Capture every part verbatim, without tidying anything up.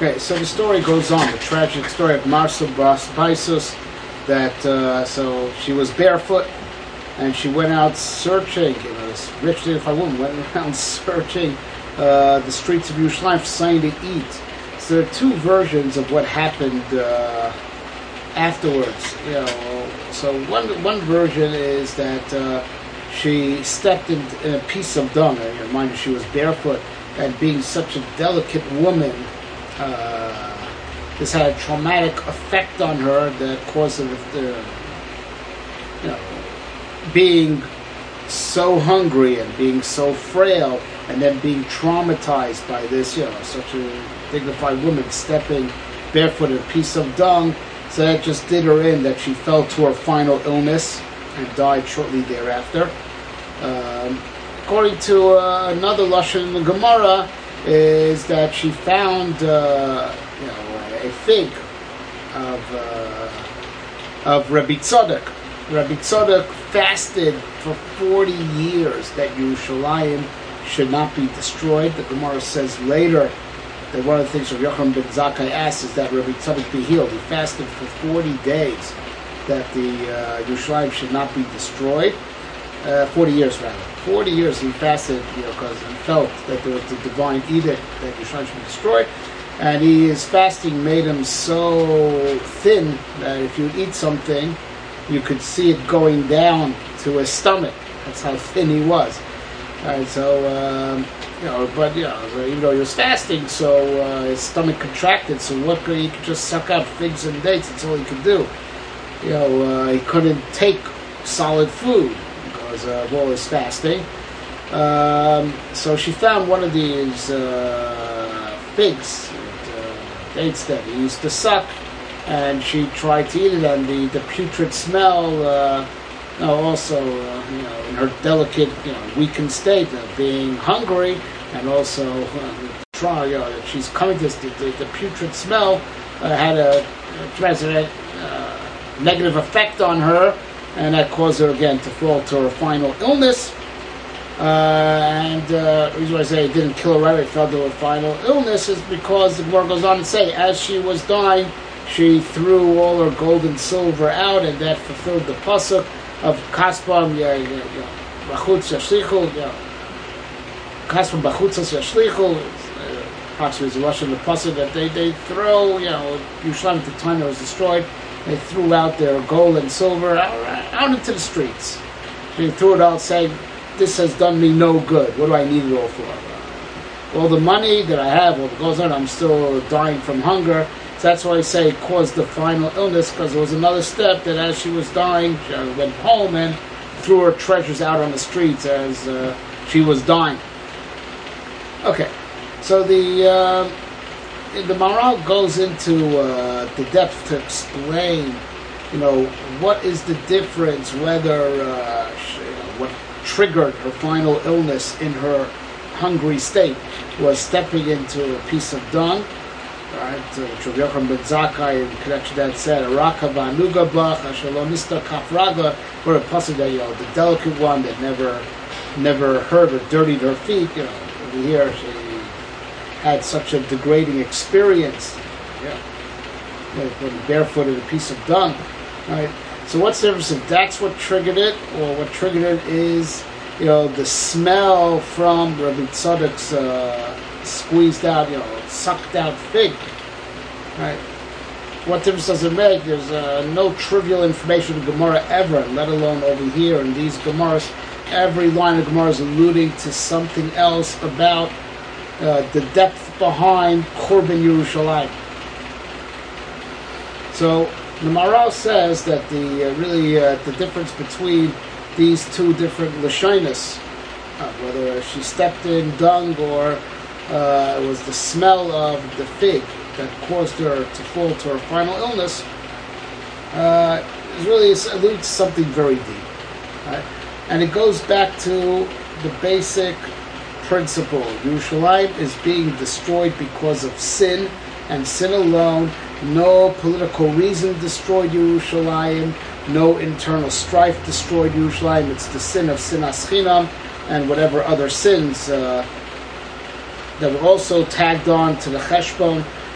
Okay, so the story goes on, the tragic story of Marsa Bas Baisus, that uh, so she was barefoot and she went out searching, you know, this rich dignified woman went around searching uh, the streets of Yerushalayim for something to eat. So there are two versions of what happened uh, afterwards. You know, so one one version is that uh, she stepped in, in a piece of dung. And mind you, she was barefoot, and being such a delicate woman, uh, this had a traumatic effect on her that caused her, uh, you know, being so hungry and being so frail, and then being traumatized by this, you know, such a dignified woman stepping barefoot in a piece of dung. So that just did her in, that she fell to her final illness and died shortly thereafter. Um, according to uh, another lashon in the Gemara, is that she found uh, you know, a fig of uh, of Rabbi Tzadok. Rabbi Tzadok fasted for forty years that Yerushalayim should not be destroyed. The Gemara says later that one of the things Rabbi Yochanan ben Zakkai asks is that Rabbi Tzadok be healed. He fasted for forty days that the uh, Yerushalayim should not be destroyed. Uh, forty years rather. forty years he fasted, you know, because he felt that there was a divine edict that Yerushalayim should be destroyed. And he, his fasting made him so thin that if you eat something, you could see it going down to his stomach. That's how thin he was. And so, um, you know, but, you know, so even though he was fasting, so uh, his stomach contracted, so what could he could just suck up figs and dates, that's all he could do. You know, uh, he couldn't take solid food because of all his fasting. Um, so she found one of these uh, figs, uh, dates that he used to suck, and she tried to eat it, and the, the putrid smell, uh, you know, also, uh, you know, in her delicate, you know, weakened state of being hungry, and also uh, try, you know, she's coming to this, the, the, the putrid smell uh, had a, a uh, negative effect on her, and that caused her again to fall to her final illness. Uh, and uh, the reason why I say it didn't kill her right away, it fell to her final illness, is because the Gemara goes on to say, as she was dying, she threw all her gold and silver out, and that fulfilled the pasuk of Kaspam Bachutz Yashlichu, Kaspam Bachutz Yashlichu. Approximately is the Russian the pasuk that they, they throw, you know, Yerushalayim at the time it was destroyed, they threw out their gold and silver out, out into the streets. She threw it out saying, this has done me no good. What do I need it all for? All the money that I have, all the goes on, I'm still dying from hunger. So that's why I say it caused the final illness, because there was another step that as she was dying, she went home and threw her treasures out on the streets as uh, she was dying. Okay, so the uh, the Maharal goes into uh, the depth to explain, you know, what is the difference, whether uh, she, you know, what triggered her final illness in her hungry state was stepping into a piece of dung, right? Which Rabbi Yochanan ben Zakkai in connection to that said, "Araka va'anuga bach asher lo nista kafraga," or a pasuk that, you know, the delicate one that never, never hurt or dirtied her feet. You know, over here she had such a degrading experience. Yeah, when barefoot in a piece of dung, right? So what's the difference if that's what triggered it, or what triggered it is, you know, the smell from Rabbi Tzadok's uh, squeezed out, you know, sucked out fig, right? What difference does it make? There's uh, no trivial information in Gemara ever, let alone over here in these Gemaras. Every line of Gemara is alluding to something else about uh, the depth behind Korban Yerushalayim. So the Maharal says that the uh, really uh, the difference between these two different lashonos, uh, whether she stepped in dung or uh, it was the smell of the fig that caused her to fall to her final illness, uh, is really alludes to something very deep, right? And it goes back to the basic principle: Yerushalayim is being destroyed because of sin and sin alone. No political reason destroyed Yerushalayim. No internal strife destroyed Yerushalayim. It's the sin of sinas chinam and whatever other sins uh, that were also tagged on to the cheshbon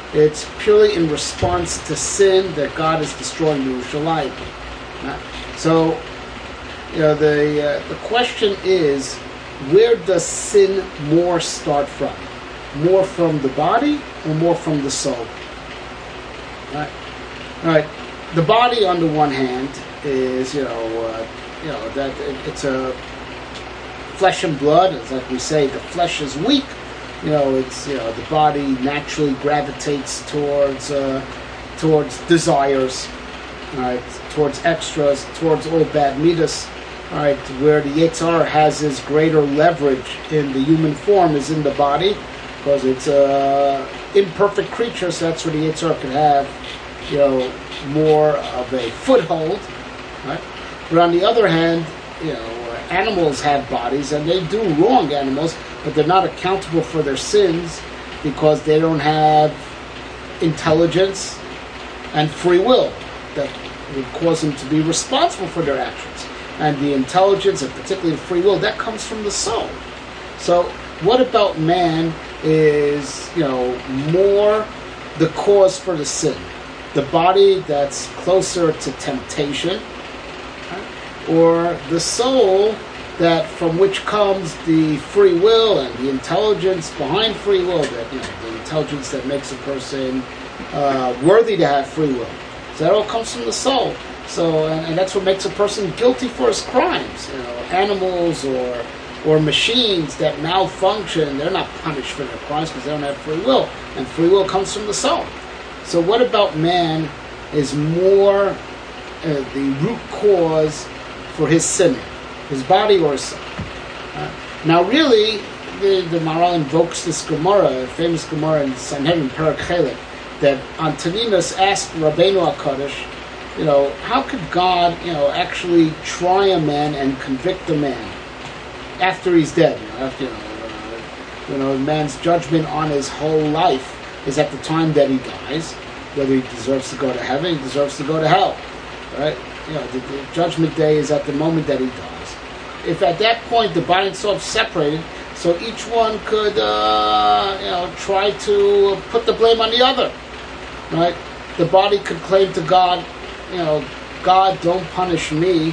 It's purely in response to sin that God is destroying Yerushalayim. Uh, So, you know, the uh, the question is, where does sin more start from? More from the body or more from the soul? All right. All right. The body, on the one hand, is you know, uh, you know that it, it's a flesh and blood. It's like we say, the flesh is weak. You know, it's you know the body naturally gravitates towards uh, towards desires, all right, towards extras, towards all bad midas. All right, where the Yetzer Hara has his greater leverage in the human form is in the body, because it's a imperfect creature. So that's where the Yetzer Hara can have, you know, more of a foothold. Right? But on the other hand, you know, animals have bodies and they do wrong, animals, but they're not accountable for their sins because they don't have intelligence and free will that would cause them to be responsible for their actions. And the intelligence, and particularly the free will, that comes from the soul. So what about man is, you know, more the cause for the sin? The body that's closer to temptation, or the soul that from which comes the free will and the intelligence behind free will, that you know, the intelligence that makes a person uh, worthy to have free will. So that all comes from the soul. So, and, and that's what makes a person guilty for his crimes. You know, animals or or machines that malfunction, they're not punished for their crimes because they don't have free will, and free will comes from the soul. So, what about man is more uh, the root cause for his sinning, his body or his soul? Uh, now, really, the, the Maharal invokes this Gemara, a famous Gemara in Sanhedrin Perek Chelek, that Antoninus asked Rabbeinu HaKadosh, you know, how could God, you know, actually try a man and convict a man after he's dead? You know, after, you know, uh, you know, a man's judgment on his whole life is at the time that he dies, whether he deserves to go to heaven, he deserves to go to hell, right? You know, the, the judgment day is at the moment that he dies. If at that point the body and soul are separated, so each one could, uh, you know, try to put the blame on the other, right? The body could claim to God, you know, God, don't punish me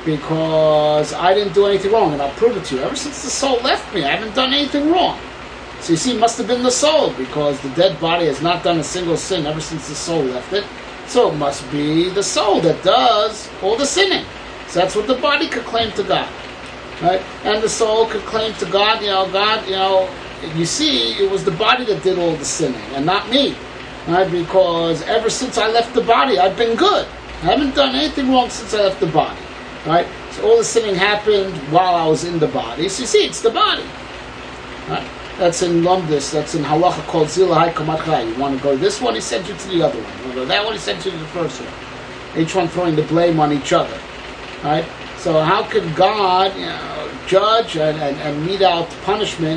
because I didn't do anything wrong, and I'll prove it to you. Ever since the soul left me, I haven't done anything wrong. So you see, it must have been the soul, because the dead body has not done a single sin ever since the soul left it. So it must be the soul that does all the sinning. So that's what the body could claim to God, right? And the soul could claim to God, you know, God, you know, you see, it was the body that did all the sinning, and not me, right? Because ever since I left the body, I've been good. I haven't done anything wrong since I left the body, right? So all the sinning happened while I was in the body. So you see, it's the body, right? That's in Lumdis, that's in Halacha called Zilahai Kamatchai. You want to go this one, he sent you to the other one. You want to go that one, he sent you to the first one. Each one throwing the blame on each other, right? So how could God, you know, judge and, and, and mete out punishment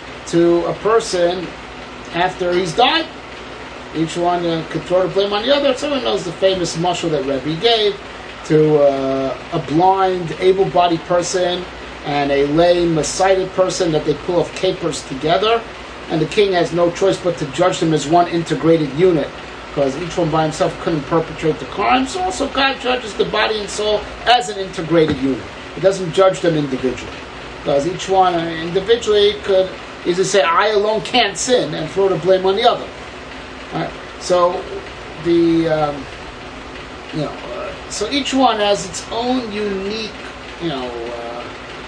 to a person after he's died? Each one uh, could throw the blame on the other. Everyone knows the famous mashal that Rebbe gave to uh, a blind, able-bodied person and a lame, sighted person, that they pull off capers together, and the king has no choice but to judge them as one integrated unit, because each one by himself couldn't perpetrate the crime. So also God judges the body and soul as an integrated unit. He doesn't judge them individually, because each one individually could easily say, I alone can't sin, and throw the blame on the other. Right. So the um, you know, uh, so each one has its own unique, you know, uh,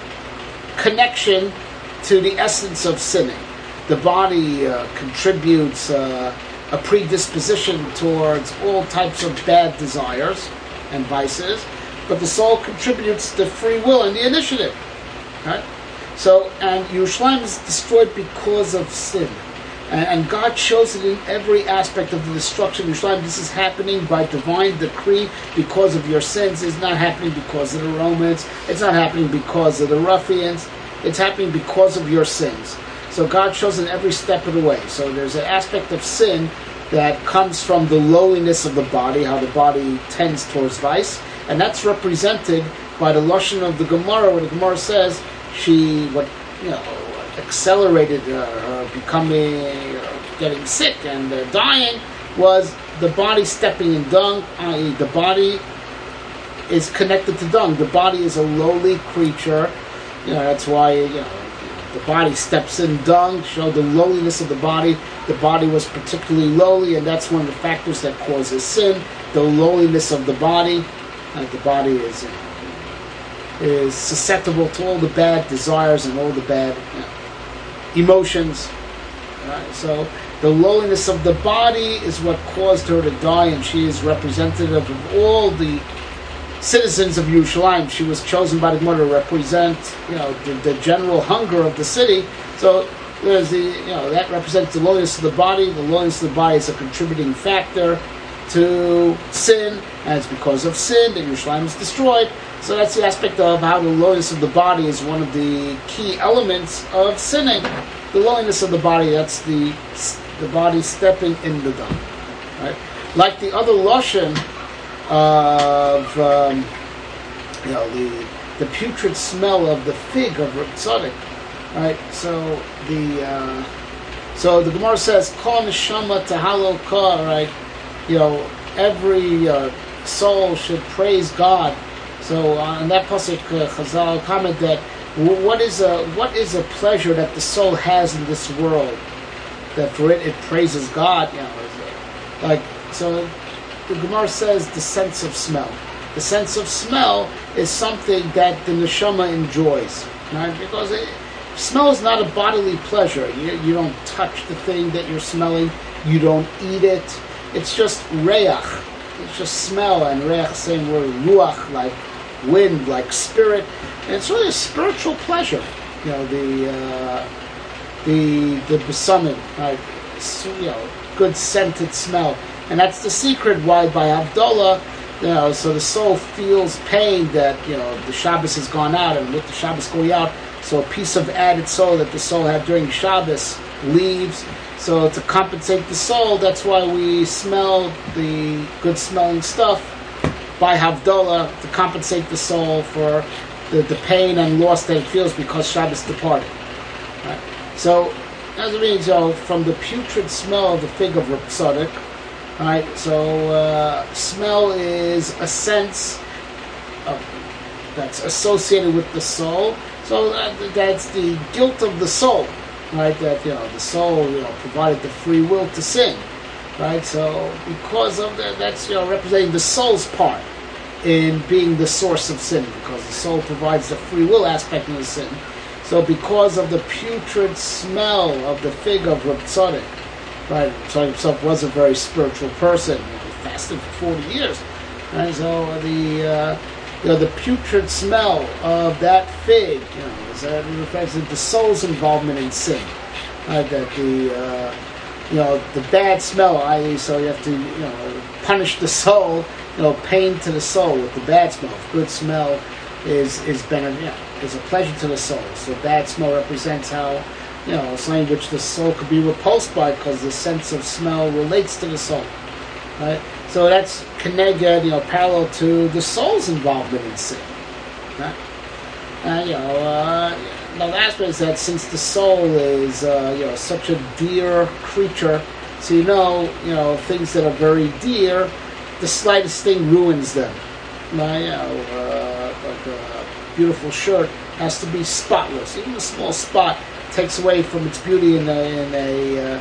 connection to the essence of sinning. The body uh, contributes uh, a predisposition towards all types of bad desires and vices, but the soul contributes the free will and the initiative. Right. So, and Yerushalayim is destroyed because of sin. And God shows it in every aspect of the destruction of Yerushalayim. This is happening by divine decree because of your sins. It's not happening because of the Romans. It's not happening because of the ruffians. It's happening because of your sins. So God shows it every step of the way. So there's an aspect of sin that comes from the lowliness of the body, how the body tends towards vice. And that's represented by the Lashon of the Gemara, where the Gemara says she, what, you know, accelerated uh, her becoming, uh, getting sick and uh, dying was the body stepping in dung, that is the body is connected to dung. The body is a lowly creature. You know, that's why, you know, the body steps in dung, show the lowliness of the body. The body was particularly lowly, and that's one of the factors that causes sin, the lowliness of the body. Uh, the body is you know, is susceptible to all the bad desires and all the bad you know, emotions. Right? So the lowliness of the body is what caused her to die, and she is representative of all the citizens of Yerushalayim. She was chosen by the Gemara to represent, you know, the, the general hunger of the city. So there's the, you know, that represents the lowliness of the body. The lowliness of the body is a contributing factor to sin, and it's because of sin that Yerushalayim is destroyed. So that's the aspect of how the lowliness of the body is one of the key elements of sinning. The lowliness of the body, that's the the body stepping in the dung, right? Like the other lashon of um, you know the the putrid smell of the fig of Reb Tzadok, right? So the uh, so the Gemara says kol neshama tahalo ka, right? You know, every uh, soul should praise God. So uh, in that pasuk, uh, Chazal comment that w- what is a what is a pleasure that the soul has in this world, that for it it praises God. You know, like so. The Gemara says the sense of smell. The sense of smell is something that the neshama enjoys, right? Because it, smell is not a bodily pleasure. You, you don't touch the thing that you're smelling. You don't eat it. It's just reach. It's just smell, and reach, same word, ruach, like wind, like spirit. And it's really a spiritual pleasure. You know, the uh, the the besamim, right? So, you know, good scented smell. And that's the secret why by Havdalah, you know, so the soul feels pain that, you know, the Shabbos has gone out, and with the Shabbos going out, so a piece of added soul that the soul had during Shabbos leaves. So to compensate the soul, that's why we smell the good smelling stuff by Havdalah, to compensate the soul for the, the pain and loss that it feels because Shabbos departed. Right? So, as it means, you know, from the putrid smell of the fig of Reb Tzadok, right, so uh, smell is a sense of, that's associated with the soul. So that, that's the guilt of the soul, right? That, you know, the soul, you know, provided the free will to sin, right? So because of that, that's, you know, representing the soul's part in being the source of sin, because the soul provides the free will aspect of the sin. So because of the putrid smell of the fig of Reb Tzadok, right, Tzadok himself was a very spiritual person. He fasted for forty years, and so the uh, you know the putrid smell of that fig, you know, is that it reflects the soul's involvement in sin. Right, that the uh, you know the bad smell, that is, so you have to you know punish the soul, you know, pain to the soul with the bad smell. Good smell is is better, you know, is a pleasure to the soul. So bad smell represents how, you know, something which the soul could be repulsed by, because the sense of smell relates to the soul, right? So that's keneged, you know, parallel to the soul's involvement in sin, right? And, you know, uh, the last one is that since the soul is, uh, you know, such a dear creature, so you know, you know, things that are very dear, the slightest thing ruins them. Right? You know, uh, like a beautiful shirt has to be spotless. Even a small spot takes away from its beauty in a in a uh,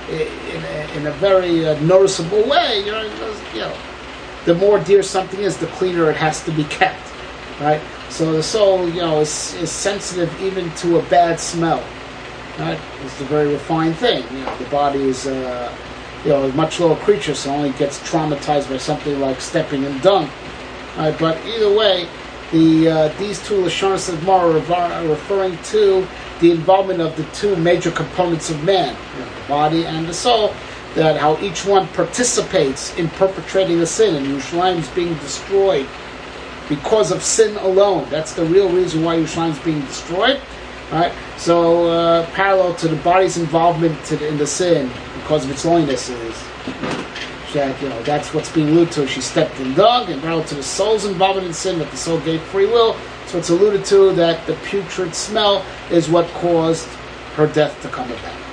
in a, in a very uh, noticeable way. You know, you know, the more dear something is, the cleaner it has to be kept, right? So the soul, you know, is is sensitive even to a bad smell, right? It's a very refined thing. You know, the body is uh, you know a much lower creature, so it only gets traumatized by something like stepping in dung. Right? But either way, the uh, these two Lashonos of Gemara are referring to the involvement of the two major components of man, you know, the body and the soul, that how each one participates in perpetrating a sin, and Yerushalayim is being destroyed because of sin alone. That's the real reason why Yerushalayim is being destroyed. Right? So, uh, parallel to the body's involvement to the, in the sin because of its loneliness is that, you know, that's what's being alluded to. She stepped in dung, and parallel to the soul's involvement in sin, that the soul gave free will. So it's alluded to that the putrid smell is what caused her death to come about.